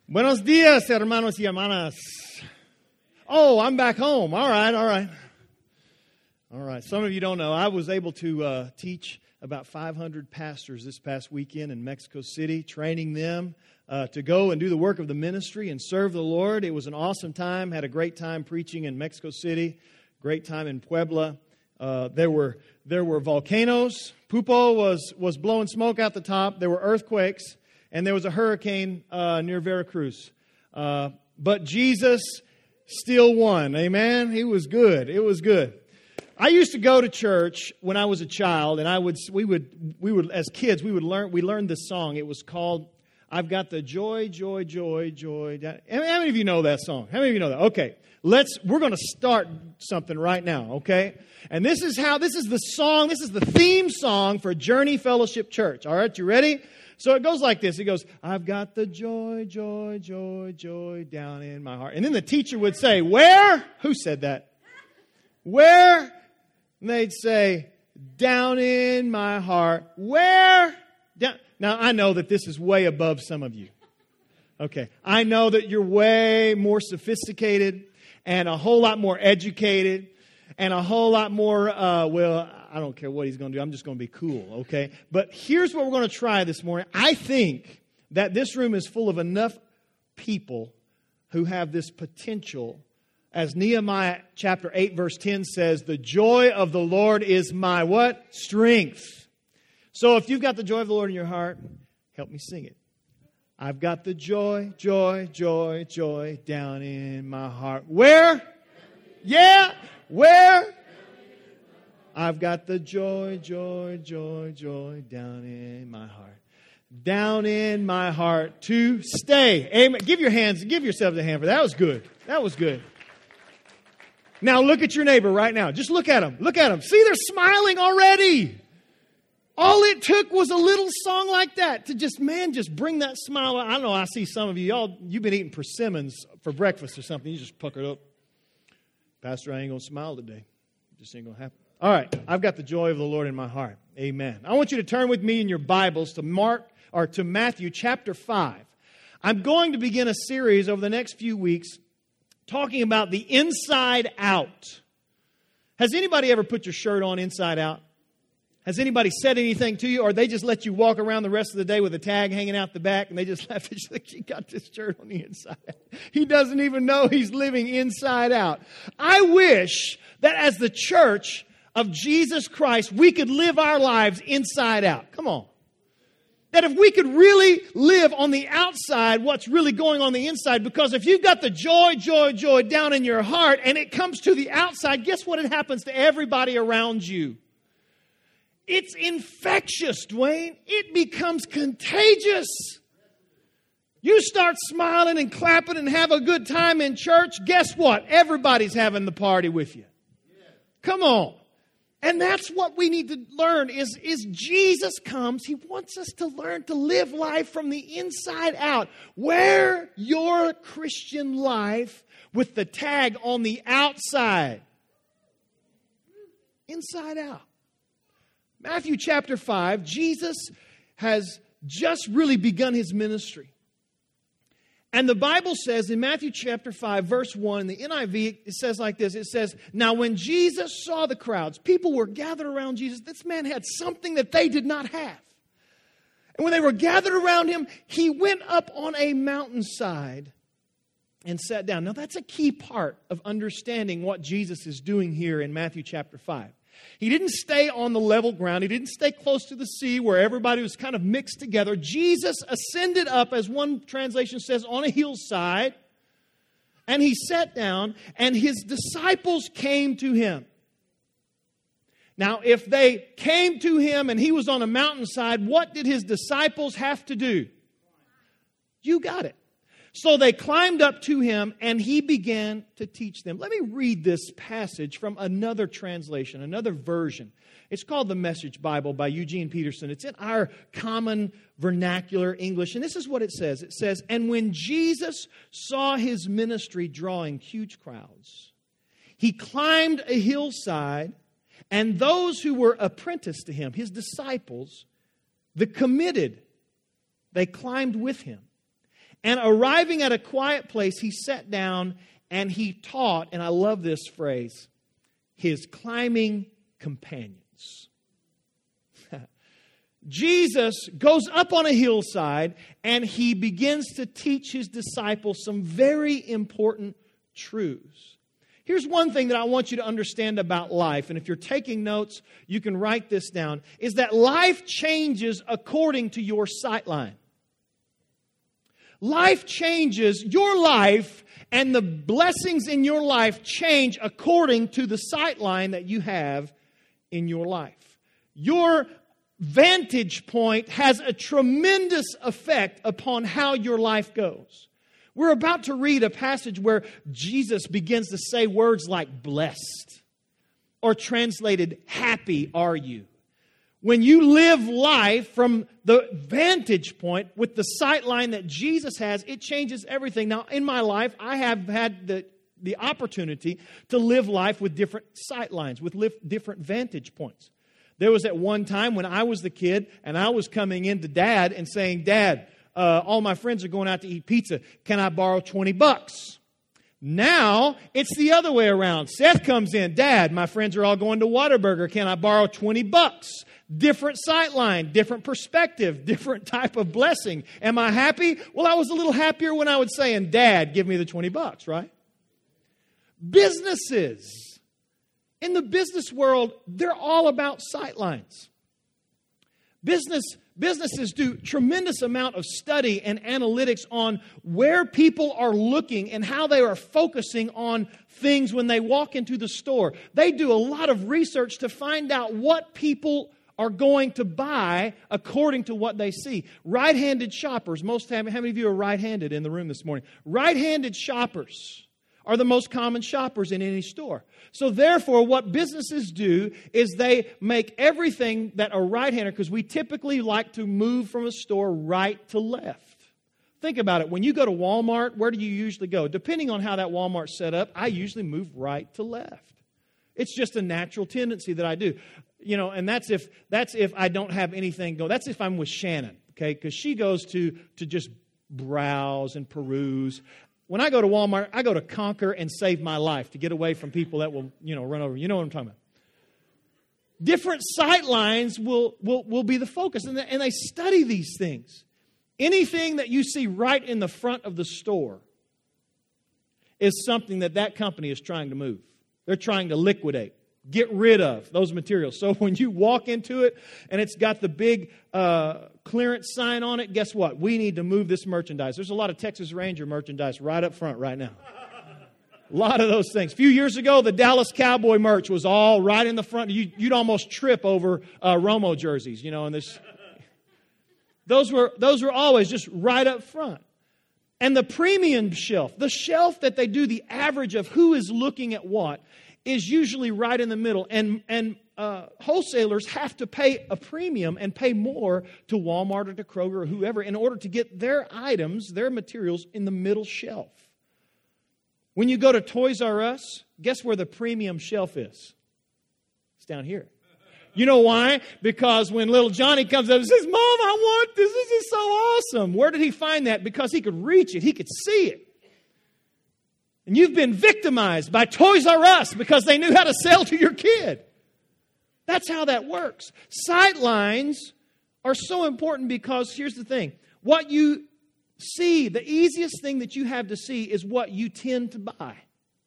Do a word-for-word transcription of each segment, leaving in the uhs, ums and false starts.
Buenos dias, hermanos y hermanas. Oh, I'm back home. All right, all right. All right. Some of you don't know, I was able to uh, teach about five hundred pastors this past weekend in Mexico City, training them uh, to go and do the work of the ministry and serve the Lord. It was an awesome time. Had a great time preaching in Mexico City. Great time in Puebla. Uh, there were there were volcanoes. Pupo was was blowing smoke out the top. There were earthquakes. And there was a hurricane uh, near Veracruz. Uh, but Jesus still won. Amen? He was good. It was good. I used to go to church when I was a child, and I would we would we would as kids we would learn we learned this song. It was called "I've Got the Joy, Joy, Joy, Joy." How many of you know that song? How many of you know that? Okay, let's we're going to start something right now. Okay, and this is how this is the song. This is the theme song for Journey Fellowship Church. All right, you ready? So it goes like this. It goes, I've got the joy, joy, joy, joy down in my heart. And then the teacher would say, where? Who said that? Where? And they'd say, down in my heart. Where? Down. Now, I know that this is way above some of you. Okay. I know that you're way more sophisticated and a whole lot more educated and a whole lot more, uh, well, I don't care what he's going to do. I'm just going to be cool, okay? But here's what we're going to try this morning. I think that this room is full of enough people who have this potential. As Nehemiah chapter eight verse ten says, the joy of the Lord is my what? Strength. So if you've got the joy of the Lord in your heart, help me sing it. I've got the joy, joy, joy, joy down in my heart. Where? Yeah. Where? I've got the joy, joy, joy, joy down in my heart. Down in my heart to stay. Amen. Give your hands, give yourselves a hand for that. That was good. That was good. Now look at your neighbor right now. Just look at them. Look at them. See, they're smiling already. All it took was a little song like that to just, man, just bring that smile. I know I see some of you, y'all, you've been eating persimmons for breakfast or something. You just puckered up. Pastor, I ain't going to smile today. Just ain't going to happen. All right, I've got the joy of the Lord in my heart. Amen. I want you to turn with me in your Bibles to Mark or to Matthew chapter five. I'm going to begin a series over the next few weeks talking about the inside out. Has anybody ever put your shirt on inside out? Has anybody said anything to you, or they just let you walk around the rest of the day with a tag hanging out the back, and they just left it like you got this shirt on the inside out? He doesn't even know he's living inside out. I wish that as the church of Jesus Christ, we could live our lives inside out. Come on. That if we could really live on the outside, what's really going on the inside, because if you've got the joy, joy, joy down in your heart, and it comes to the outside, guess what it happens to everybody around you? It's infectious, Dwayne. It becomes contagious. You start smiling and clapping and have a good time in church, guess what? Everybody's having the party with you. Come on. And that's what we need to learn is, is Jesus comes. He wants us to learn to live life from the inside out. Wear your Christian life with the tag on the outside. Inside out. Matthew chapter five, Jesus has just really begun His ministry. And the Bible says in Matthew chapter five, verse one, in the N I V, it says like this. It says, now when Jesus saw the crowds, people were gathered around Jesus. This man had something that they did not have. And when they were gathered around Him, He went up on a mountainside and sat down. Now that's a key part of understanding what Jesus is doing here in Matthew chapter five. He didn't stay on the level ground. He didn't stay close to the sea where everybody was kind of mixed together. Jesus ascended up, as one translation says, on a hillside. And He sat down, and His disciples came to Him. Now, if they came to Him and He was on a mountainside, what did His disciples have to do? You got it. So they climbed up to Him, and He began to teach them. Let me read this passage from another translation, another version. It's called the Message Bible by Eugene Peterson. It's in our common vernacular English, and this is what it says. It says, and when Jesus saw His ministry drawing huge crowds, He climbed a hillside, and those who were apprenticed to Him, His disciples, the committed, they climbed with Him. And arriving at a quiet place, he sat down and he taught, and I love this phrase, his climbing companions. Jesus goes up on a hillside and he begins to teach his disciples some very important truths. Here's one thing that I want you to understand about life, and if you're taking notes, you can write this down, is that life changes according to your sightline. Life changes, your life and the blessings in your life change according to the sightline that you have in your life. Your vantage point has a tremendous effect upon how your life goes. We're about to read a passage where Jesus begins to say words like blessed, or translated, happy are you. When you live life from the vantage point with the sight line that Jesus has, it changes everything. Now, in my life, I have had the, the opportunity to live life with different sight lines, with different vantage points. There was at one time when I was the kid and I was coming into Dad and saying, Dad, uh, all my friends are going out to eat pizza. Can I borrow twenty bucks? Now, it's the other way around. Seth comes in, Dad, my friends are all going to Whataburger. Can I borrow twenty bucks? Different sight line, different perspective, different type of blessing. Am I happy? Well, I was a little happier when I would say, and Dad, give me the twenty bucks, right? Businesses. In the business world, they're all about sight lines. Business, businesses do tremendous amount of study and analytics on where people are looking and how they are focusing on things when they walk into the store. They do a lot of research to find out what people are going to buy according to what they see. Right-handed shoppers, most how many of you are right-handed in the room this morning? Right-handed shoppers are the most common shoppers in any store. So therefore, what businesses do is they make everything that a right-hander, because we typically like to move from a store right to left. Think about it. When you go to Walmart, where do you usually go? Depending on how that Walmart's set up, I usually move right to left. It's just a natural tendency that I do. You know, and that's if that's if I don't have anything go. That's if I'm with Shannon, okay? Because she goes to to just browse and peruse. When I go to Walmart, I go to conquer and save my life, to get away from people that will, you know, run over. You know what I'm talking about. Different sight lines will, will, will be the focus, and they, and they study these things. Anything that you see right in the front of the store is something that that company is trying to move. They're trying to liquidate, get rid of those materials. So when you walk into it and it's got the big uh, clearance sign on it, guess what? We need to move this merchandise. There's a lot of Texas Ranger merchandise right up front right now. A lot of those things. A few years ago, the Dallas Cowboy merch was all right in the front. You, you'd almost trip over uh, Romo jerseys, you know, and this. Those were those were always just right up front. And the premium shelf, the shelf that they do the average of who is looking at what, is usually right in the middle. And and uh, wholesalers have to pay a premium and pay more to Walmart or to Kroger or whoever in order to get their items, their materials in the middle shelf. When you go to Toys R Us, guess where the premium shelf is? It's down here. You know why? Because when little Johnny comes up and says, Mom, I want this. This is so awesome. Where did he find that? Because he could reach it. He could see it. And you've been victimized by Toys R Us because they knew how to sell to your kid. That's how that works. Sight lines are so important because here's the thing. What you see, the easiest thing that you have to see is what you tend to buy.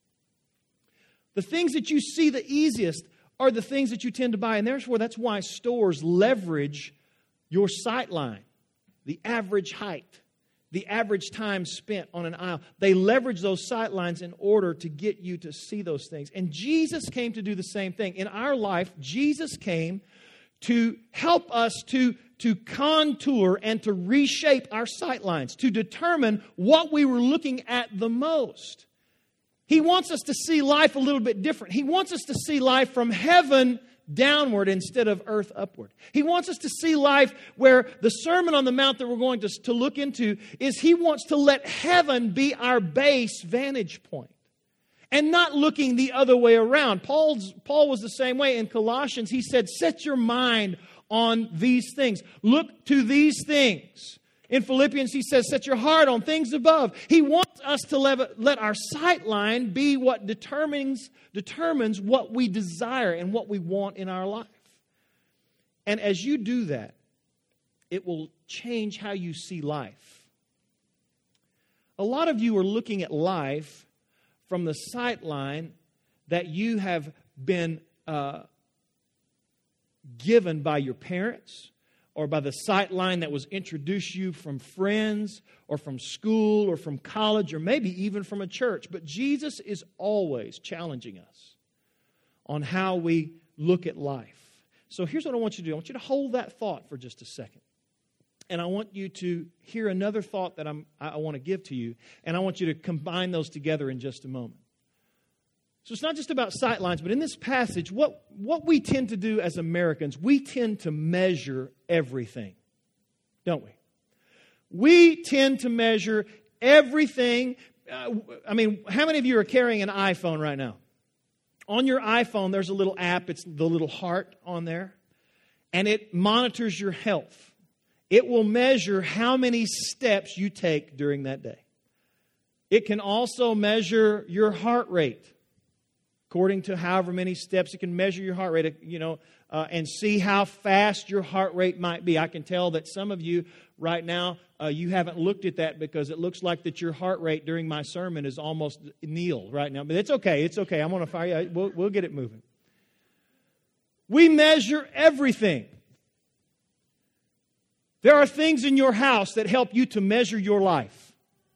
The things that you see the easiest are the things that you tend to buy. And therefore, that's why stores leverage your sight line, the average height, the average time spent on an aisle. They leverage those sight lines in order to get you to see those things. And Jesus came to do the same thing. In our life, Jesus came to help us to, to contour and to reshape our sight lines, to determine what we were looking at the most. He wants us to see life a little bit different. He wants us to see life from heaven downward instead of earth upward. He wants us to see life where the Sermon on the Mount that we're going to, to look into is He wants to let heaven be our base vantage point and not looking the other way around. Paul's, Paul was the same way. In Colossians, he said, set your mind on these things. Look to these things. In Philippians, he says, set your heart on things above. He wants us to let, let our sight line be what determines, determines what we desire and what we want in our life. And as you do that, it will change how you see life. A lot of you are looking at life from the sight line that you have been uh, given by your parents, or by the sight line that was introduced you from friends, or from school, or from college, or maybe even from a church. But Jesus is always challenging us on how we look at life. So here's what I want you to do. I want you to hold that thought for just a second. And I want you to hear another thought that I'm, I want to give to you. And I want you to combine those together in just a moment. So it's not just about sight lines, but in this passage, what, what we tend to do as Americans, we tend to measure everything, don't we? We tend to measure everything. Uh, I mean, how many of you are carrying an iPhone right now? On your iPhone, there's a little app. It's the little heart on there. And it monitors your health. It will measure how many steps you take during that day. It can also measure your heart rate. According to however many steps, it can measure your heart rate, you know, uh, and see how fast your heart rate might be. I can tell that some of you right now, uh, you haven't looked at that because it looks like that your heart rate during my sermon is almost nil right now. But it's okay. It's okay. I'm going to fire you. We'll, we'll get it moving. We measure everything. There are things in your house that help you to measure your life.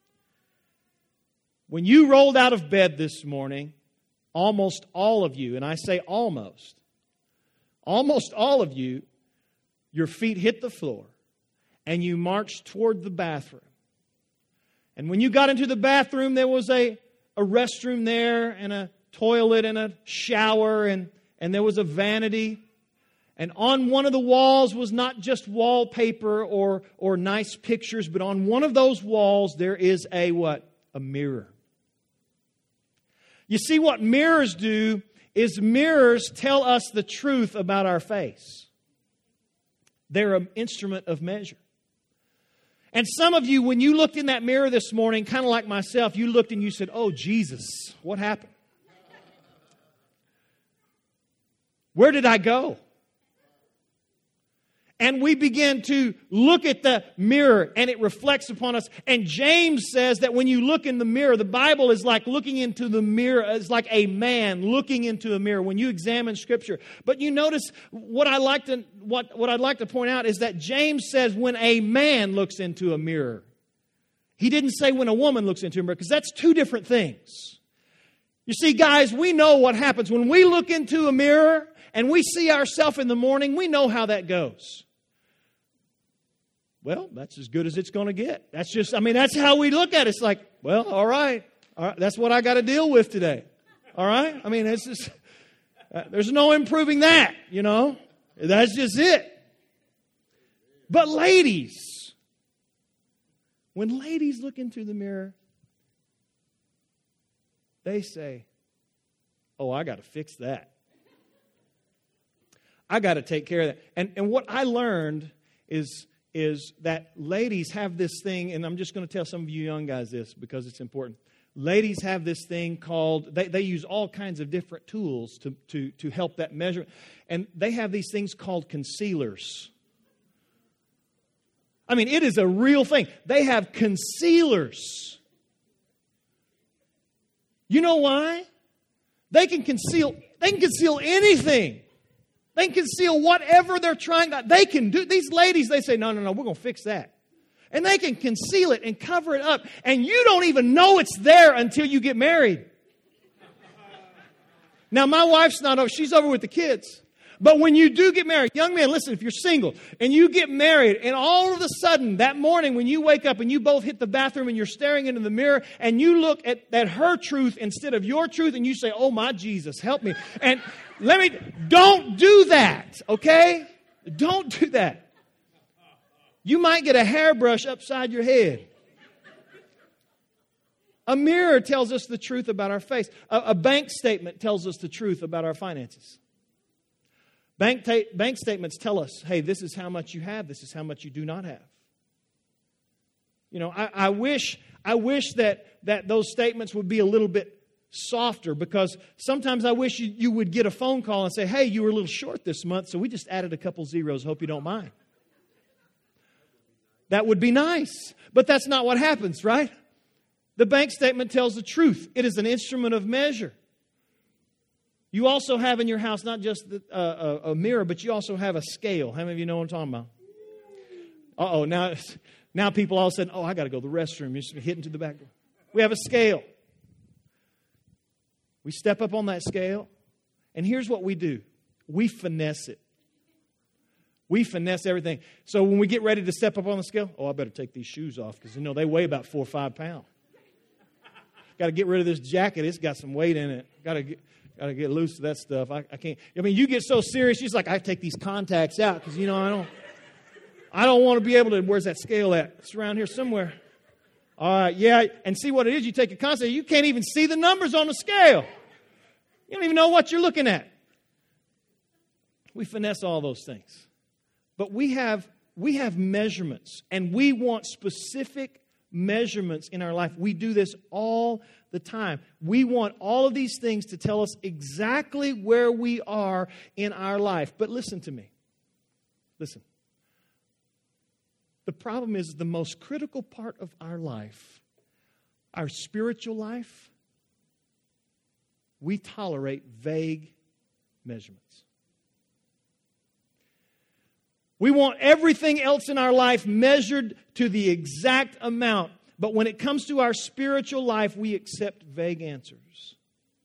When you rolled out of bed this morning, almost all of you, and I say almost, almost all of you, your feet hit the floor and you marched toward the bathroom. And when you got into the bathroom, there was a, a restroom there and a toilet and a shower and, and there was a vanity. And on one of the walls was not just wallpaper or, or nice pictures, but on one of those walls there is a what? A mirror. You see, what mirrors do is mirrors tell us the truth about our face. They're an instrument of measure. And some of you, when you looked in that mirror this morning, kind of like myself, you looked and you said, oh, Jesus, what happened? Where did I go? And we begin to look at the mirror and it reflects upon us. And James says that when you look in the mirror, the Bible is like looking into the mirror. It's like a man looking into a mirror when you examine Scripture. But you notice what I like to what, what I'd like to point out is that James says when a man looks into a mirror. He didn't say when a woman looks into a mirror because that's two different things. You see, guys, we know what happens. When we look into a mirror and we see ourselves in the morning, we know how that goes. Well, that's as good as it's going to get. That's just, I mean, that's how we look at it. It's like, well, all right. All right, that's what I got to deal with today. All right? I mean, it's just, uh, there's no improving that, you know. That's just it. But ladies, when ladies look into the mirror, they say, oh, I got to fix that. I got to take care of that. And, and what I learned is... is that ladies have this thing, and I'm just going to tell some of you young guys this because it's important. Ladies have this thing called, they, they use all kinds of different tools to, to, to help that measure. And they have these things called concealers. I mean, it is a real thing. They have concealers. You know why? They can conceal, they can conceal anything. They can conceal whatever they're trying to. They can do. These ladies, they say, no, no, no, we're going to fix that. And they can conceal it and cover it up. And you don't even know it's there until you get married. Now, my wife's not over. She's over with the kids. But when you do get married, young man, listen, if you're single and you get married and all of a sudden that morning when you wake up and you both hit the bathroom and you're staring into the mirror and you look at, at her truth instead of your truth and you say, oh, my Jesus, help me. And let me, don't do that, okay? Don't do that. You might get a hairbrush upside your head. A mirror tells us the truth about our face. A, a bank statement tells us the truth about our finances. Bank, ta- bank statements tell us, hey, this is how much you have, this is how much you do not have. You know, I, I wish I wish that, that those statements would be a little bit softer, because sometimes I wish you, you would get a phone call and say, hey, you were a little short this month, so we just added a couple zeros. Hope you don't mind. That would be nice. But that's not what happens, right? The bank statement tells the truth. It is an instrument of measure. You also have in your house not just the, uh, a, a mirror, but you also have a scale. How many of you know what I'm talking about? Uh-oh, now, now people all of a sudden, oh, I got to go to the restroom. You're just hitting to the back door. We have a scale. We step up on that scale, and here's what we do. We finesse it. We finesse everything. So when we get ready to step up on the scale, oh, I better take these shoes off because, you know, they weigh about four or five pounds. Got to get rid of this jacket. It's got some weight in it. Got to get, got to get loose of that stuff. I, I can't. I mean, you get so serious. You're just like, I take these contacts out because, you know, I don't. I don't want to be able to. Where's that scale at? It's around here somewhere. All right, yeah, and see what it is. You take a contact. You can't even see the numbers on the scale. You don't even know what you're looking at. We finesse all those things. But we have we have measurements, and we want specific measurements in our life. We do this all the time. We want all of these things to tell us exactly where we are in our life. But listen to me. Listen. The problem is the most critical part of our life, our spiritual life, we tolerate vague measurements. We want everything else in our life measured to the exact amount. But when it comes to our spiritual life, we accept vague answers.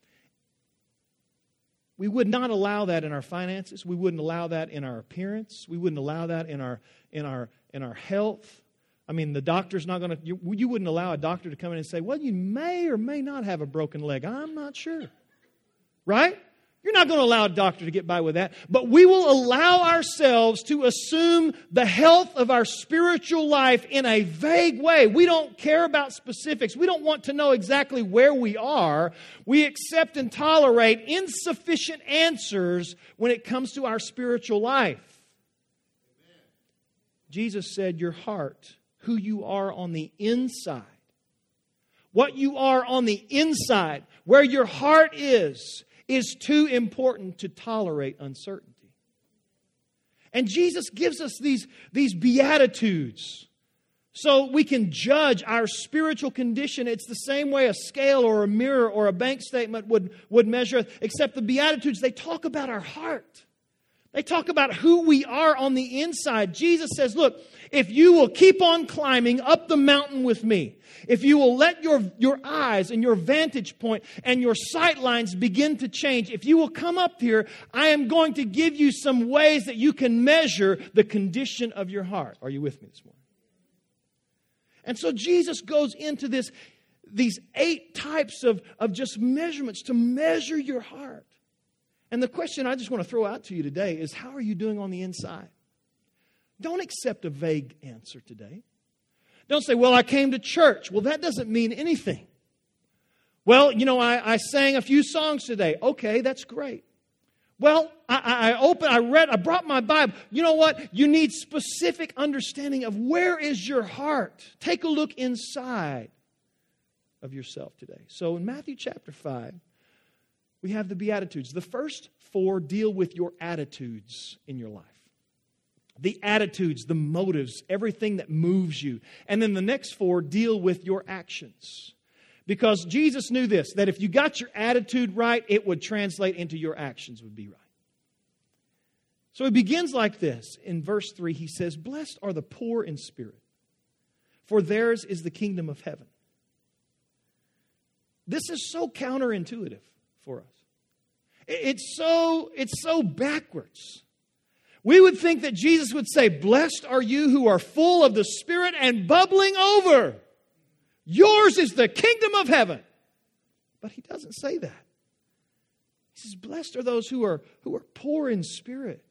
We would not allow that in our finances. We wouldn't allow that in our appearance. We wouldn't allow that in our in our in our health. I mean, the doctor's not going to. You, you wouldn't allow a doctor to come in and say, "Well, you may or may not have a broken leg. I'm not sure." Right? You're not going to allow a doctor to get by with that. But we will allow ourselves to assume the health of our spiritual life in a vague way. We don't care about specifics. We don't want to know exactly where we are. We accept and tolerate insufficient answers when it comes to our spiritual life. Amen. Jesus said, your heart, who you are on the inside, what you are on the inside, where your heart is, is too important to tolerate uncertainty. And Jesus gives us these, these beatitudes so we can judge our spiritual condition. It's the same way a scale or a mirror or a bank statement would, would measure, except the beatitudes, they talk about our heart. They talk about who we are on the inside. Jesus says, look, if you will keep on climbing up the mountain with me, if you will let your, your eyes and your vantage point and your sight lines begin to change, if you will come up here, I am going to give you some ways that you can measure the condition of your heart. Are you with me this morning? And so Jesus goes into this, these eight types of, of just measurements to measure your heart. And the question I just want to throw out to you today is, how are you doing on the inside? Don't accept a vague answer today. Don't say, well, I came to church. Well, that doesn't mean anything. Well, you know, I, I sang a few songs today. Okay, that's great. Well, I, I opened, I read, I brought my Bible. You know what? You need specific understanding of where is your heart. Take a look inside of yourself today. So in Matthew chapter five, we have the Beatitudes. The first four deal with your attitudes in your life. The attitudes, the motives, everything that moves you. And then the next four deal with your actions. Because Jesus knew this, that if you got your attitude right, it would translate into your actions would be right. So he begins like this. In verse three, he says, blessed are the poor in spirit, for theirs is the kingdom of heaven. This is so counterintuitive for us. It's so, it's so backwards. We would think that Jesus would say, blessed are you who are full of the Spirit and bubbling over. Yours is the kingdom of heaven. But he doesn't say that. He says, blessed are those who are, who are poor in spirit.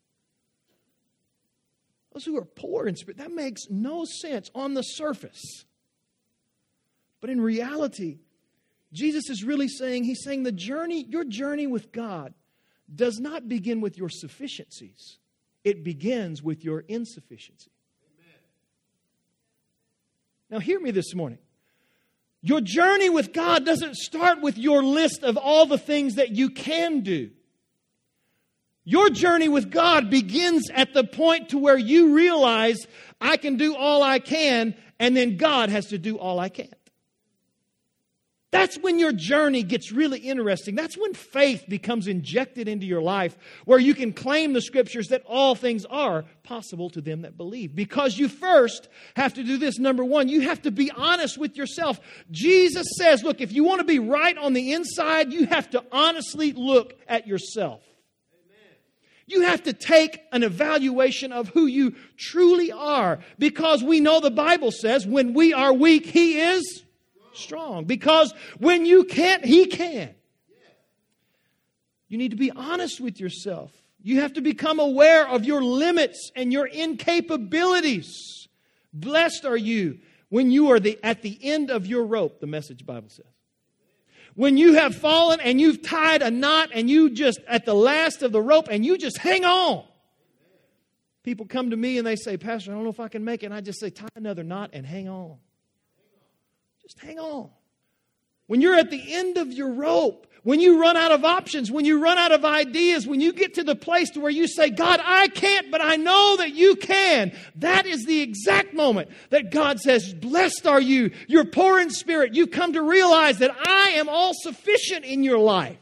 Those who are poor in spirit. That makes no sense on the surface. But in reality, Jesus is really saying, he's saying the journey, your journey with God does not begin with your sufficiencies. It begins with your insufficiency. Amen. Now hear me this morning. Your journey with God doesn't start with your list of all the things that you can do. Your journey with God begins at the point to where you realize, I can do all I can, and then God has to do all I can't. That's when your journey gets really interesting. That's when faith becomes injected into your life, where you can claim the Scriptures that all things are possible to them that believe. Because you first have to do this. Number one, you have to be honest with yourself. Jesus says, look, if you want to be right on the inside, you have to honestly look at yourself. You have to take an evaluation of who you truly are. Because we know the Bible says, when we are weak, He is strong. Because when you can't, He can. You need to be honest with yourself. You have to become aware of your limits and your incapabilities. Blessed are you when you are the, at the end of your rope, the Message Bible says. When you have fallen and you've tied a knot and you just at the last of the rope and you just hang on. People come to me and they say, Pastor, I don't know if I can make it. And I just say, tie another knot and hang on. Just hang on. When you're at the end of your rope, when you run out of options, when you run out of ideas, when you get to the place to where you say, God, I can't, but I know that you can. That is the exact moment that God says, blessed are you. You're poor in spirit. You come to realize that I am all sufficient in your life.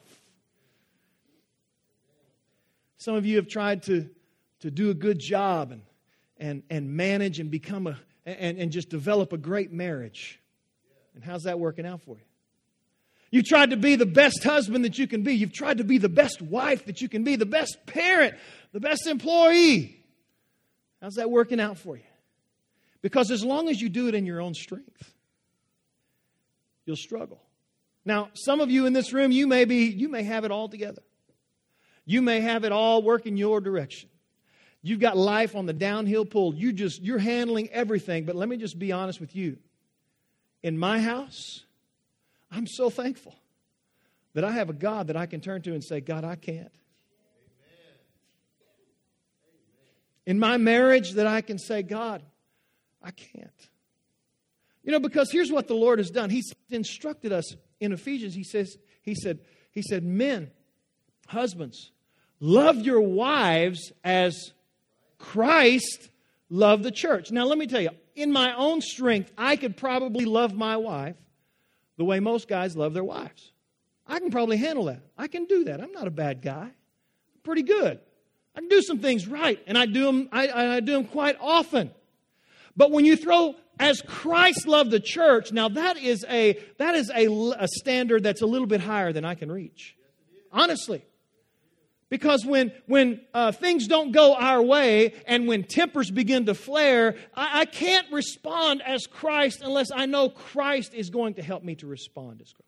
Some of you have tried to, to do a good job and, and, and manage and become a, and, and just develop a great marriage. And how's that working out for you? You've tried to be the best husband that you can be. You've tried to be the best wife that you can be, the best parent, the best employee. How's that working out for you? Because as long as you do it in your own strength, you'll struggle. Now, some of you in this room, you may be, you may have it all together. You may have it all working your direction. You've got life on the downhill pull. You just, you're handling everything. But let me just be honest with you. In my house, I'm so thankful that I have a God that I can turn to and say, God, I can't. In my marriage, that I can say, God, I can't. You know, because here's what the Lord has done. He's instructed us in Ephesians. He says, He said, He said, men, husbands, love your wives as Christ loved the church. Now, let me tell you, in my own strength, I could probably love my wife the way most guys love their wives. I can probably handle that. I can do that. I'm not a bad guy. I'm pretty good. I can do some things right, and I do them, I, I do them quite often. But when you throw as Christ loved the church, now that is a that is a, a standard that's a little bit higher than I can reach. Honestly. Because when when uh, things don't go our way and when tempers begin to flare, I, I can't respond as Christ unless I know Christ is going to help me to respond as Christ.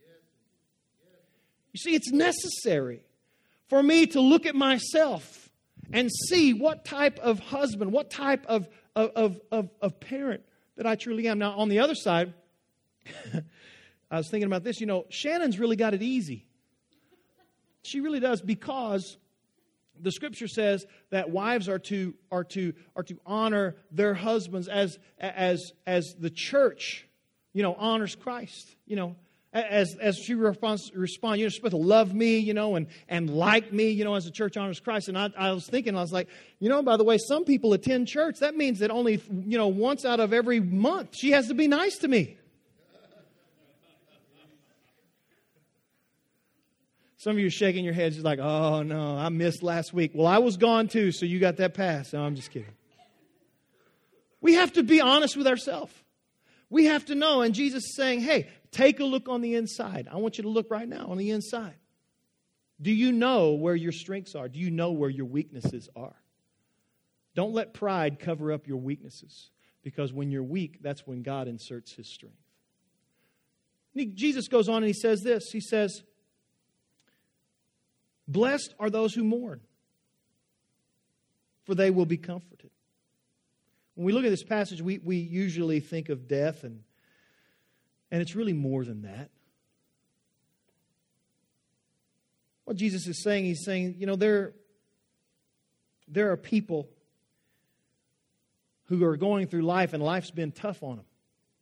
You see, it's necessary for me to look at myself and see what type of husband, what type of, of, of, of, of parent that I truly am. Now, on the other side, I was thinking about this. You know, Shannon's really got it easy. She really does, because the Scripture says that wives are to are to are to honor their husbands as as as the church, you know, honors Christ. You know, as as she responds, respond, you're supposed to love me, you know, and and like me, you know, as the church honors Christ. And I, I was thinking, I was like, you know, by the way, some people attend church. That means that only, you know, once out of every month she has to be nice to me. Some of you are shaking your heads, just like, oh, no, I missed last week. Well, I was gone too, so you got that pass. No, I'm just kidding. We have to be honest with ourselves. We have to know. And Jesus is saying, hey, take a look on the inside. I want you to look right now on the inside. Do you know where your strengths are? Do you know where your weaknesses are? Don't let pride cover up your weaknesses, because when you're weak, that's when God inserts His strength. And he, Jesus goes on and He says this. He says, blessed are those who mourn, for they will be comforted. When we look at this passage, we, we usually think of death, and, and it's really more than that. What Jesus is saying, He's saying, you know, there, there are people who are going through life, and life's been tough on them.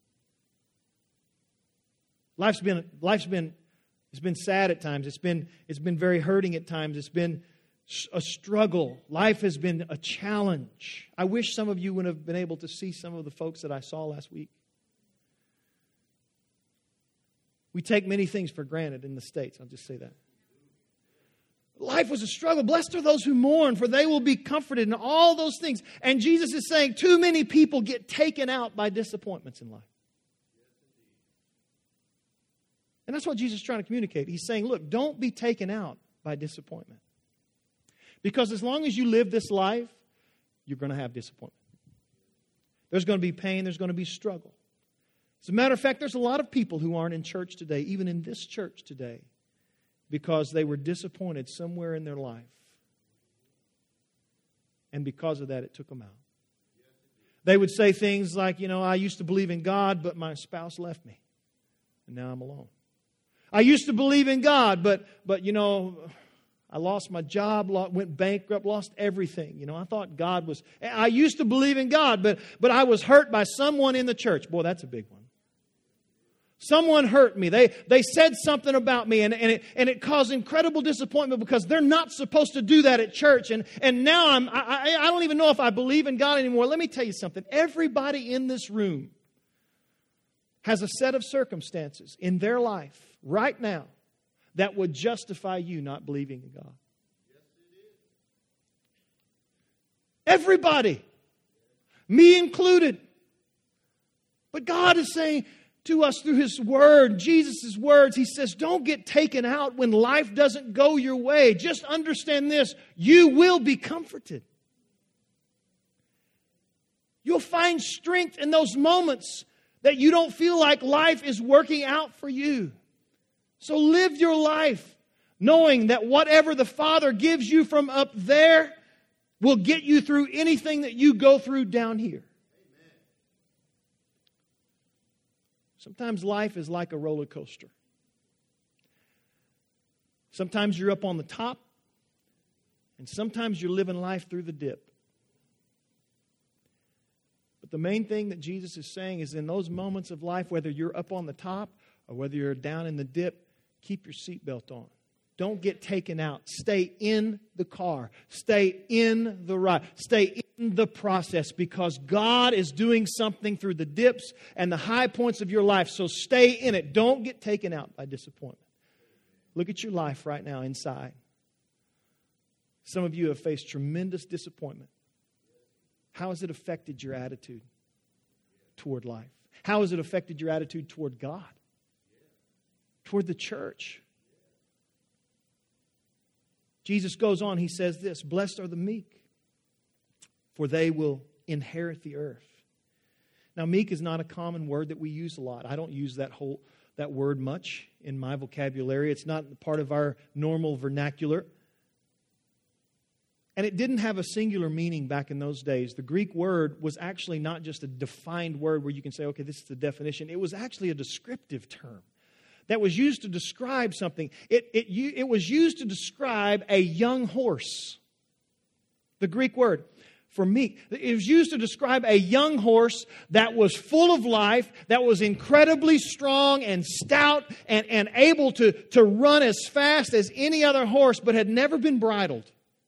Life's been, life's been, it's been sad at times. It's been, it's been very hurting at times. It's been a struggle. Life has been a challenge. I wish some of you would have been able to see some of the folks that I saw last week. We take many things for granted in the States. I'll just say that. Life was a struggle. Blessed are those who mourn, for they will be comforted, and all those things. And Jesus is saying too many people get taken out by disappointments in life. And that's what Jesus is trying to communicate. He's saying, look, don't be taken out by disappointment. Because as long as you live this life, you're going to have disappointment. There's going to be pain. There's going to be struggle. As a matter of fact, there's a lot of people who aren't in church today, even in this church today, because they were disappointed somewhere in their life. And because of that, it took them out. They would say things like, you know, I used to believe in God, but my spouse left me. And now I'm alone. I used to believe in God, but, but you know, I lost my job, went bankrupt, lost everything. You know, I thought God was... I used to believe in God, but, but I was hurt by someone in the church. Boy, that's a big one. Someone hurt me. They they said something about me, and, and, it, and it caused incredible disappointment because they're not supposed to do that at church. And, and now I'm, I, I don't even know if I believe in God anymore. Let me tell you something. Everybody in this room has a set of circumstances in their life right now that would justify you not believing in God. Everybody. Me included. But God is saying to us through His Word, Jesus' words, He says, don't get taken out when life doesn't go your way. Just understand this, you will be comforted. You'll find strength in those moments that you don't feel like life is working out for you. So live your life knowing that whatever the Father gives you from up there will get you through anything that you go through down here. Sometimes life is like a roller coaster. Sometimes you're up on the top, and sometimes you're living life through the dip. But the main thing that Jesus is saying is in those moments of life, whether you're up on the top or whether you're down in the dip, keep your seatbelt on. Don't get taken out. Stay in the car. Stay in the ride. Stay in the process because God is doing something through the dips and the high points of your life. So stay in it. Don't get taken out by disappointment. Look at your life right now inside. Some of you have faced tremendous disappointment. How has it affected your attitude toward life? How has it affected your attitude toward God? Toward the church? Jesus goes on, He says this, blessed are the meek, for they will inherit the earth. Now, meek is not a common word that we use a lot. I don't use that whole that word much in my vocabulary. It's not part of our normal vernacular. And it didn't have a singular meaning back in those days. The Greek word was actually not just a defined word where you can say, okay, this is the definition. It was actually a descriptive term that was used to describe something. It, it, it was used to describe a young horse. The Greek word for meek. It was used to describe a young horse that was full of life, that was incredibly strong and stout and, and able to, to run as fast as any other horse, but had never been bridled.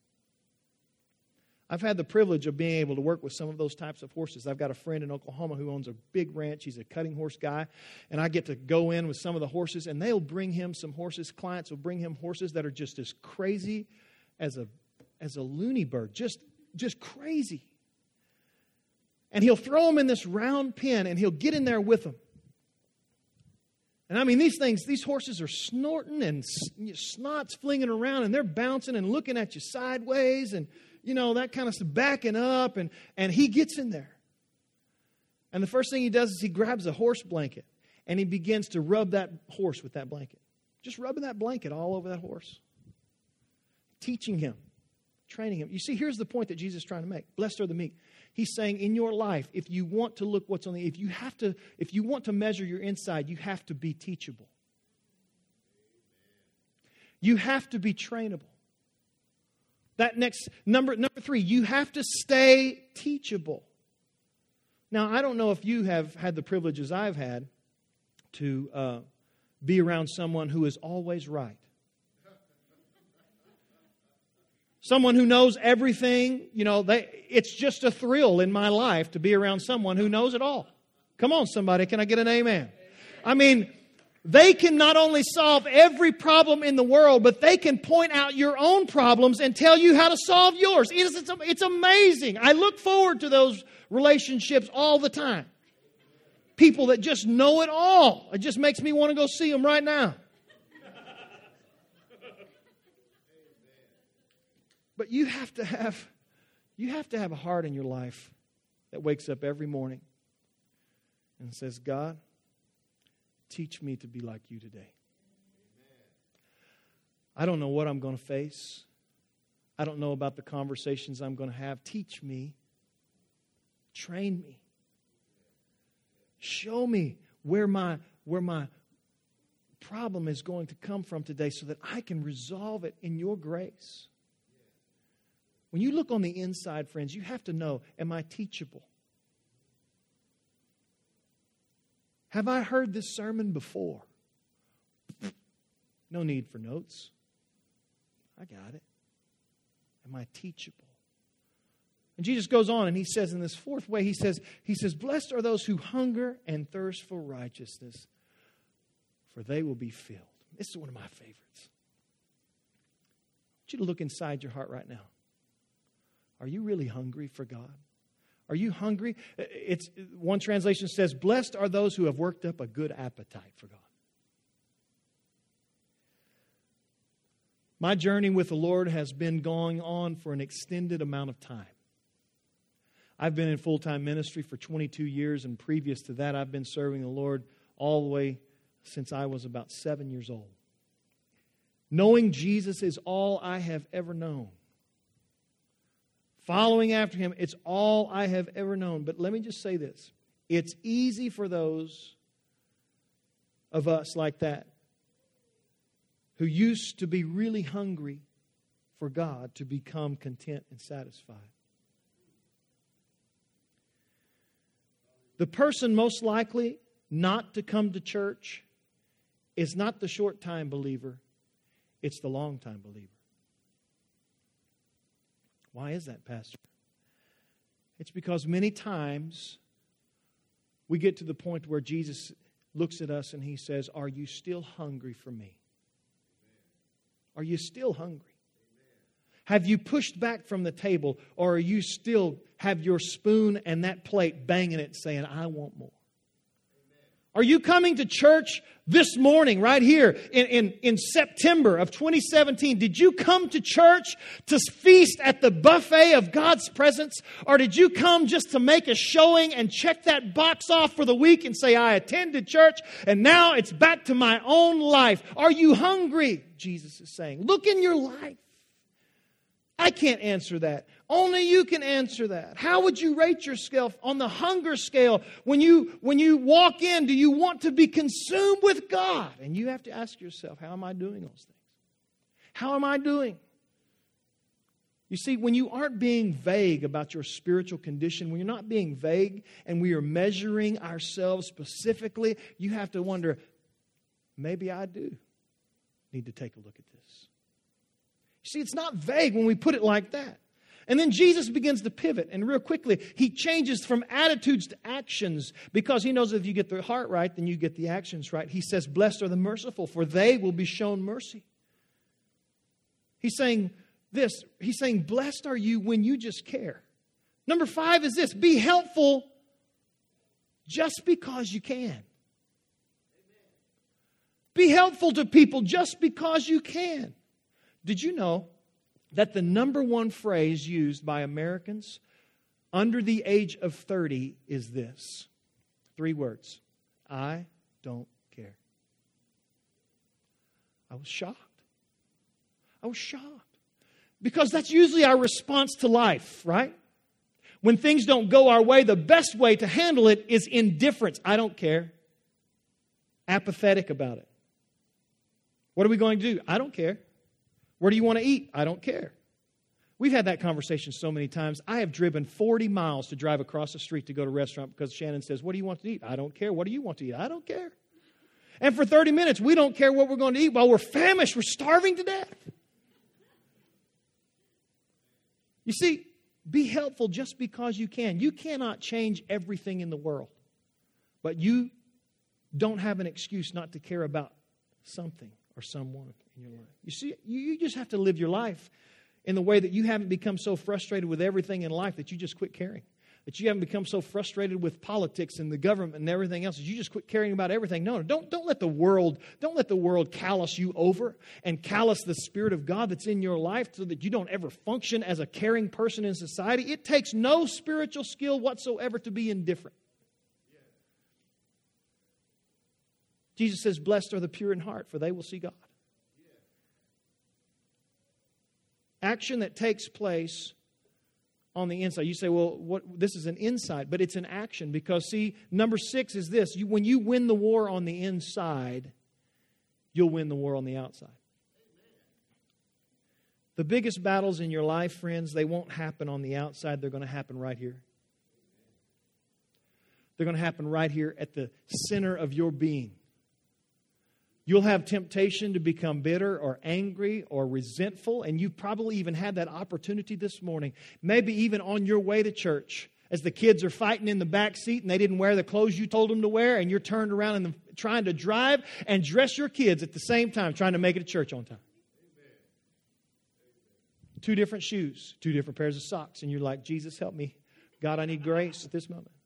I've had the privilege of being able to work with some of those types of horses. I've got a friend in Oklahoma who owns a big ranch. He's a cutting horse guy. And I get to go in with some of the horses, and they'll bring him some horses. Clients will bring him horses that are just as crazy as a, as a loony bird. Just, just crazy. And he'll throw them in this round pen, and he'll get in there with them. And I mean, these things, these horses are snorting, and snot's flinging around, and they're bouncing and looking at you sideways, and you know, that kind of stuff, backing up, and, and he gets in there. And the first thing he does is he grabs a horse blanket, and he begins to rub that horse with that blanket. Just rubbing that blanket all over that horse. Teaching him, training him. You see, here's the point that Jesus is trying to make. Blessed are the meek. He's saying in your life, if you want to look what's on the, if you have to, if you want to measure your inside, you have to be teachable. You have to be trainable. That next, number number three, you have to stay teachable. Now, I don't know if you have had the privileges I've had to uh, be around someone who is always right. Someone who knows everything. You know, they, it's just a thrill in my life to be around someone who knows it all. Come on, somebody. Can I get an amen? I mean, they can not only solve every problem in the world, but they can point out your own problems and tell you how to solve yours. It is, it's, it's amazing. I look forward to those relationships all the time. People that just know it all. It just makes me want to go see them right now. But you have to have, you have to have a heart in your life that wakes up every morning and says, God, teach me to be like you today. I don't know what I'm going to face. I don't know about the conversations I'm going to have. Teach me. Train me. Show me where my, where my problem is going to come from today so that I can resolve it in your grace. When you look on the inside, friends, you have to know, am I teachable? Have I heard this sermon before? No need for notes. I got it. Am I teachable? And Jesus goes on and he says in this fourth way, he says, he says, blessed are those who hunger and thirst for righteousness, for they will be filled. This is one of my favorites. I want you to look inside your heart right now. Are you really hungry for God? Are you hungry? It's one translation says, blessed are those who have worked up a good appetite for God. My journey with the Lord has been going on for an extended amount of time. I've been in full-time ministry for twenty-two years, and previous to that, I've been serving the Lord all the way since I was about seven years old. Knowing Jesus is all I have ever known. Following after Him, it's all I have ever known. But let me just say this. It's easy for those of us like that who used to be really hungry for God to become content and satisfied. The person most likely not to come to church is not the short-time believer. It's the long-time believer. Why is that, Pastor? It's because many times we get to the point where Jesus looks at us and He says, are you still hungry for me? Are you still hungry? Have you pushed back from the table, or are you still have your spoon and that plate banging it saying, I want more? Are you coming to church this morning, right here in, in, in September of twenty seventeen? Did you come to church to feast at the buffet of God's presence? Or did you come just to make a showing and check that box off for the week and say, I attended church and now it's back to my own life? Are you hungry? Jesus is saying, look in your life. I can't answer that. Only you can answer that. How would you rate yourself on the hunger scale when you when you walk in? Do you want to be consumed with God? And you have to ask yourself, how am I doing those things? How am I doing? You see, when you aren't being vague about your spiritual condition, when you're not being vague and we are measuring ourselves specifically, you have to wonder, maybe I do need to take a look at this. See, it's not vague when we put it like that. And then Jesus begins to pivot. And real quickly, He changes from attitudes to actions because He knows that if you get the heart right, then you get the actions right. He says, blessed are the merciful, for they will be shown mercy. He's saying this. He's saying, blessed are you when you just care. Number five is this. Be helpful just because you can. Be helpful to people just because you can. Did you know that the number one phrase used by Americans under the age of thirty is this? Three words. I don't care. I was shocked. I was shocked. Because that's usually our response to life, right? When things don't go our way, the best way to handle it is indifference. I don't care. Apathetic about it. What are we going to do? I don't care. Where do you want to eat? I don't care. We've had that conversation so many times. I have driven forty miles to drive across the street to go to a restaurant because Shannon says, what do you want to eat? I don't care. What do you want to eat? I don't care. And for thirty minutes, we don't care what we're going to eat. While we're famished, we're starving to death. You see, be helpful just because you can. You cannot change everything in the world. But you don't have an excuse not to care about something or someone in your life. You see, you just have to live your life in the way that you haven't become so frustrated with everything in life that you just quit caring. That you haven't become so frustrated with politics and the government and everything else that you just quit caring about everything. No, don't, don't let the world, don't let the world callous you over and callous the Spirit of God that's in your life so that you don't ever function as a caring person in society. It takes no spiritual skill whatsoever to be indifferent. Jesus says, blessed are the pure in heart, for they will see God. Action that takes place on the inside. You say, well, what? This is an insight, but it's an action because, see, number six is this. You, when you win the war on the inside, you'll win the war on the outside. The biggest battles in your life, friends, they won't happen on the outside. They're going to happen right here. They're going to happen right here at the center of your being. You'll have temptation to become bitter or angry or resentful, and you've probably even had that opportunity this morning. Maybe even on your way to church, as the kids are fighting in the back seat and they didn't wear the clothes you told them to wear, and you're turned around and trying to drive and dress your kids at the same time, trying to make it to church on time. Two different shoes, two different pairs of socks, and you're like, Jesus, help me. God, I need grace at this moment.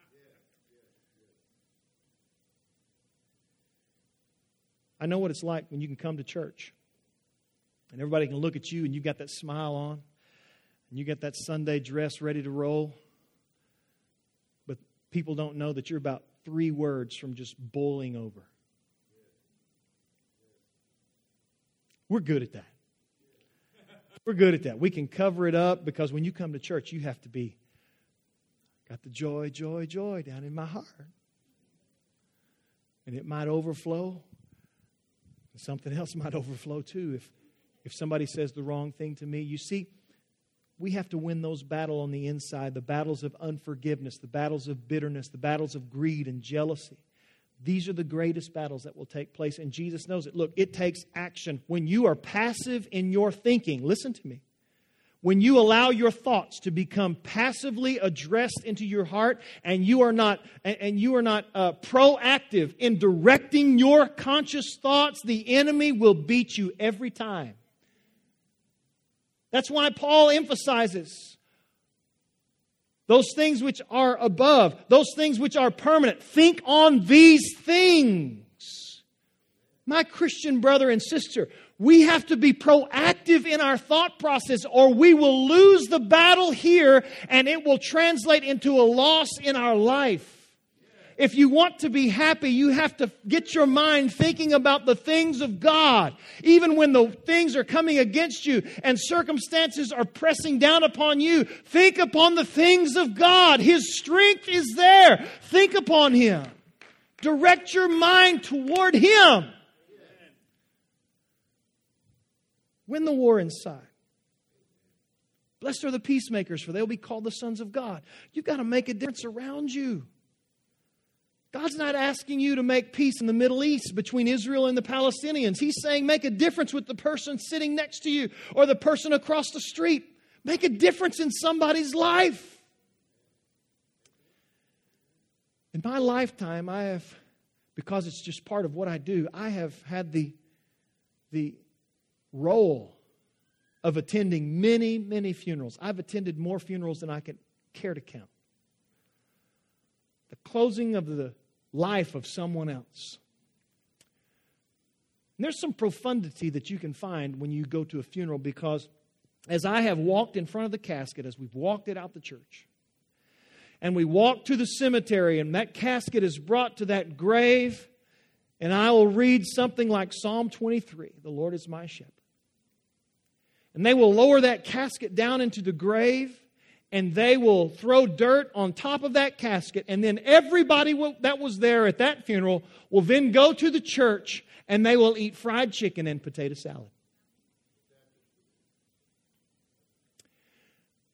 I know what it's like when you can come to church and everybody can look at you and you got that smile on and you got that Sunday dress ready to roll. But people don't know that you're about three words from just boiling over. We're good at that. We're good at that. We can cover it up because when you come to church, you have to be, got the joy, joy, joy down in my heart. And it might overflow. Something else might overflow too if, if somebody says the wrong thing to me. You see, we have to win those battles on the inside, the battles of unforgiveness, the battles of bitterness, the battles of greed and jealousy. These are the greatest battles that will take place, and Jesus knows it. Look, it takes action. When you are passive in your thinking, listen to me. When you allow your thoughts to become passively addressed into your heart, and you are not and you are not uh, proactive in directing your conscious thoughts, the enemy will beat you every time. That's why Paul emphasizes those things which are above, those things which are permanent. Think on these things. My Christian brother and sister, we have to be proactive in our thought process or we will lose the battle here and it will translate into a loss in our life. If you want to be happy, you have to get your mind thinking about the things of God. Even when the things are coming against you and circumstances are pressing down upon you, think upon the things of God. His strength is there. Think upon Him. Direct your mind toward Him. Win the war inside. Blessed are the peacemakers, for they'll be called the sons of God. You've got to make a difference around you. God's not asking you to make peace in the Middle East between Israel and the Palestinians. He's saying make a difference with the person sitting next to you or the person across the street. Make a difference in somebody's life. In my lifetime, I have, because it's just part of what I do, I have had the, the role of attending many, many funerals. I've attended more funerals than I can care to count. The closing of the life of someone else. And there's some profundity that you can find when you go to a funeral because as I have walked in front of the casket, as we've walked it out the church, and we walk to the cemetery and that casket is brought to that grave, and I will read something like Psalm twenty-three, the Lord is my shepherd. And they will lower that casket down into the grave, and they will throw dirt on top of that casket. And then everybody will, that was there at that funeral will then go to the church, and they will eat fried chicken and potato salad.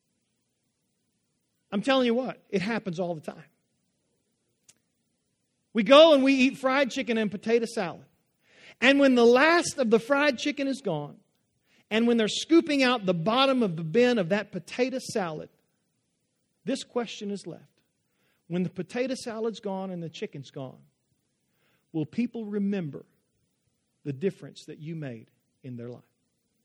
I'm telling you what, it happens all the time. We go and we eat fried chicken and potato salad. And when the last of the fried chicken is gone, and when they're scooping out the bottom of the bin of that potato salad, this question is left. When the potato salad's gone and the chicken's gone, will people remember the difference that you made in their life?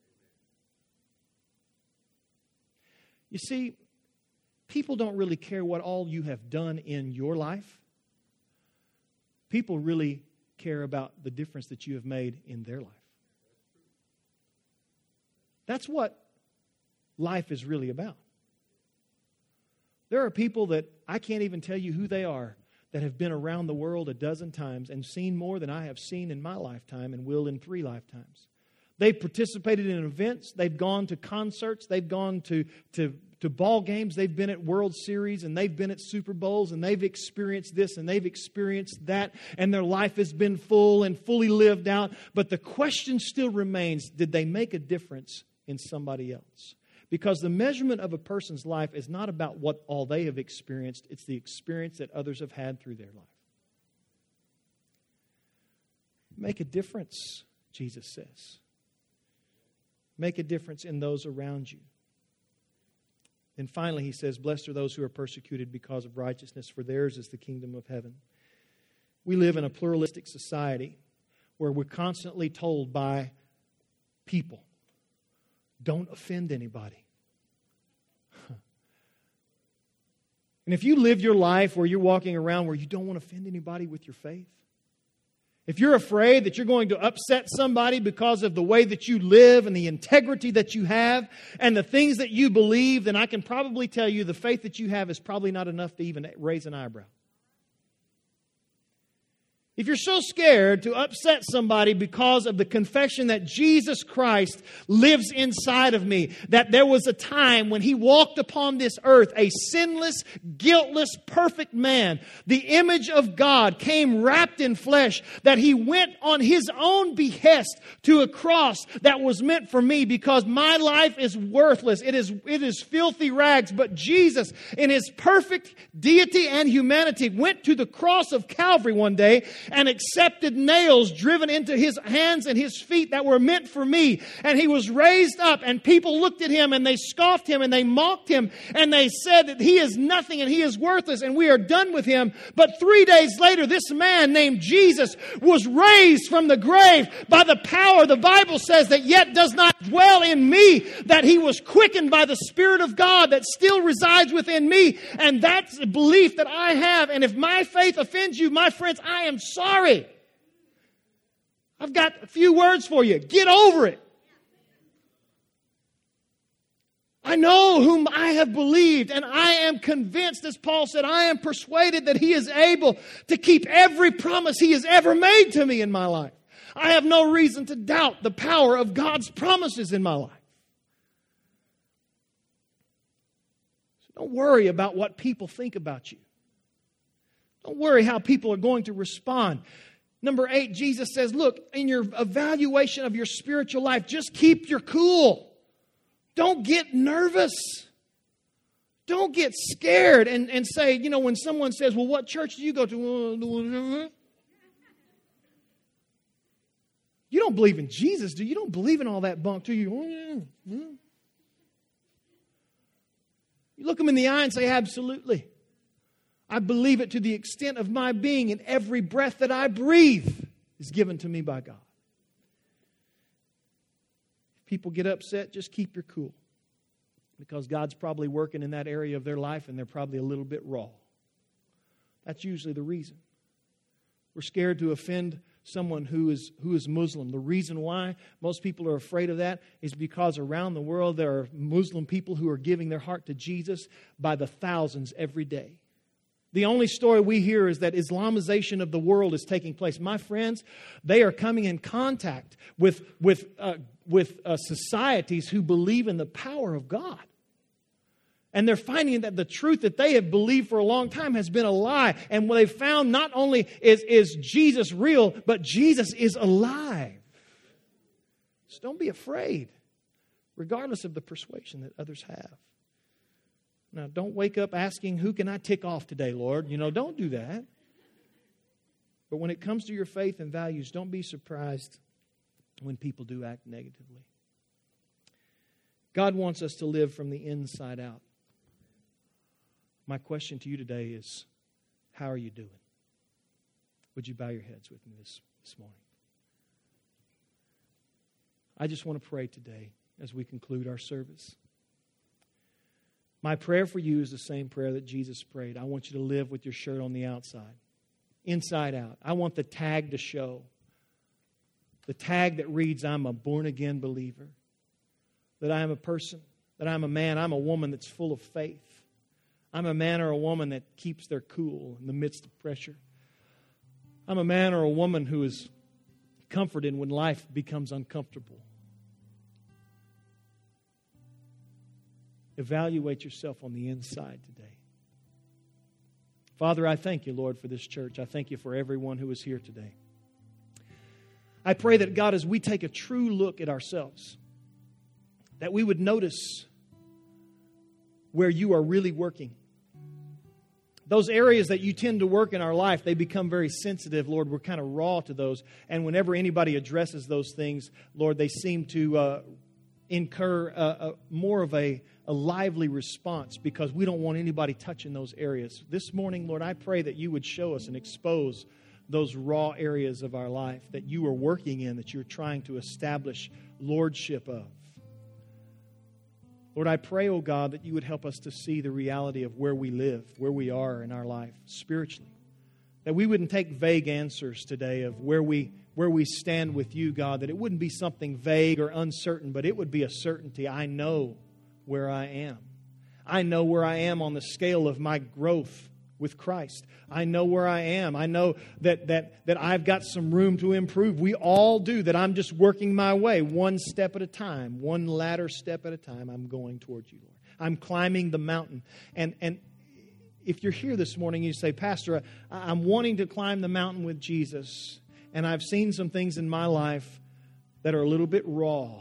You see, people don't really care what all you have done in your life. People really care about the difference that you have made in their life. That's what life is really about. There are people that I can't even tell you who they are that have been around the world a dozen times and seen more than I have seen in my lifetime and will in three lifetimes. They've participated in events. They've gone to concerts. They've gone to, to, to ball games. They've been at World Series and they've been at Super Bowls and they've experienced this and they've experienced that. And their life has been full and fully lived out. But the question still remains, did they make a difference in somebody else? Because the measurement of a person's life is not about what all they have experienced. It's the experience that others have had through their life. Make a difference, Jesus says. Make a difference in those around you. And finally, he says, blessed are those who are persecuted because of righteousness, for theirs is the kingdom of heaven. We live in a pluralistic society where we're constantly told by people, don't offend anybody. And if you live your life where you're walking around where you don't want to offend anybody with your faith, if you're afraid that you're going to upset somebody because of the way that you live and the integrity that you have and the things that you believe, then I can probably tell you the faith that you have is probably not enough to even raise an eyebrow. If you're so scared to upset somebody because of the confession that Jesus Christ lives inside of me, that there was a time when He walked upon this earth, a sinless, guiltless, perfect man, the image of God came wrapped in flesh, that He went on His own behest to a cross that was meant for me because my life is worthless. It is, it is filthy rags. But Jesus, in His perfect deity and humanity, went to the cross of Calvary one day and accepted nails driven into His hands and His feet that were meant for me. And He was raised up and people looked at Him and they scoffed Him and they mocked Him and they said that He is nothing and He is worthless and we are done with Him. But three days later, this man named Jesus was raised from the grave by the power, the Bible says, that yet does not dwell in me, that He was quickened by the Spirit of God that still resides within me. And that's the belief that I have. And if my faith offends you, my friends, I am sorry. I've got a few words for you. Get over it. I know whom I have believed, and I am convinced, as Paul said, I am persuaded that He is able to keep every promise He has ever made to me in my life. I have no reason to doubt the power of God's promises in my life. So don't worry about what people think about you. Don't worry how people are going to respond. Number eight, Jesus says, look, in your evaluation of your spiritual life, just keep your cool. Don't get nervous. Don't get scared and, and say, you know, when someone says, well, what church do you go to? You don't believe in Jesus, do you? You don't believe in all that bunk, do you? You look them in the eye and say, absolutely. I believe it to the extent of my being, and every breath that I breathe is given to me by God. If people get upset, just keep your cool. Because God's probably working in that area of their life and they're probably a little bit raw. That's usually the reason. We're scared to offend someone who is who is Muslim. The reason why most people are afraid of that is because around the world there are Muslim people who are giving their heart to Jesus by the thousands every day. The only story we hear is that Islamization of the world is taking place. My friends, they are coming in contact with, with, uh, with uh, societies who believe in the power of God. And they're finding that the truth that they have believed for a long time has been a lie. And what they've found not only is, is Jesus real, but Jesus is alive. So don't be afraid, regardless of the persuasion that others have. Now, don't wake up asking, who can I tick off today, Lord? You know, don't do that. But when it comes to your faith and values, don't be surprised when people do act negatively. God wants us to live from the inside out. My question to you today is, how are you doing? Would you bow your heads with me this, this morning? I just want to pray today as we conclude our service. My prayer for you is the same prayer that Jesus prayed. I want you to live with your shirt on the outside, inside out. I want the tag to show. The tag that reads, I'm a born-again believer. That I am a person, that I'm a man, I'm a woman that's full of faith. I'm a man or a woman that keeps their cool in the midst of pressure. I'm a man or a woman who is comforted when life becomes uncomfortable. Evaluate yourself on the inside today. Father, I thank you, Lord, for this church. I thank you for everyone who is here today. I pray that, God, as we take a true look at ourselves, that we would notice where you are really working. Those areas that you tend to work in our life, they become very sensitive, Lord. We're kind of raw to those. And whenever anybody addresses those things, Lord, they seem to uh, incur a, a, more of a, a lively response because we don't want anybody touching those areas. This morning, Lord, I pray that you would show us and expose those raw areas of our life that you are working in, that you're trying to establish lordship of. Lord, I pray, oh God, that you would help us to see the reality of where we live, where we are in our life spiritually. That we wouldn't take vague answers today of where we where we stand with you, God, that it wouldn't be something vague or uncertain, but it would be a certainty. I know where I am. I know where I am on the scale of my growth with Christ. I know where I am. I know that that that I've got some room to improve. We all do, that I'm just working my way one step at a time, one ladder step at a time. I'm going towards you, Lord. I'm climbing the mountain. And and if you're here this morning, you say, Pastor, I'm wanting to climb the mountain with Jesus, and I've seen some things in my life that are a little bit raw.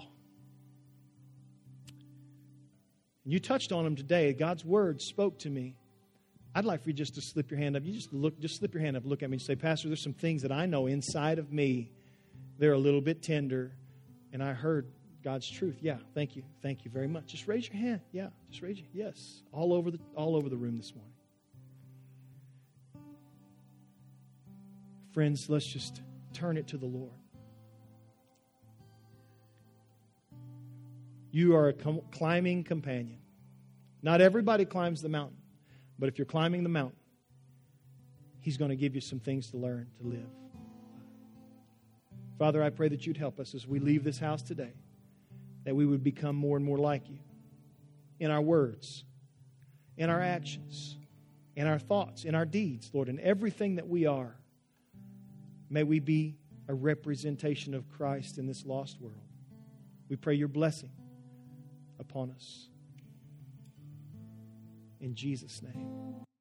You touched on them today. God's Word spoke to me. I'd like for you just to slip your hand up. You just look, just slip your hand up, look at me and say, Pastor, there's some things that I know inside of me. They're a little bit tender, and I heard God's truth. Yeah, thank you. Thank you very much. Just raise your hand. Yeah, just raise your yes. All over the all over the room this morning. Friends, let's just turn it to the Lord. You are a com- climbing companion. Not everybody climbs the mountain. But if you're climbing the mountain, He's going to give you some things to learn to live. Father, I pray that you'd help us as we leave this house today, that we would become more and more like you in our words, in our actions, in our thoughts, in our deeds, Lord, in everything that we are. May we be a representation of Christ in this lost world. We pray your blessing upon us. In Jesus' name.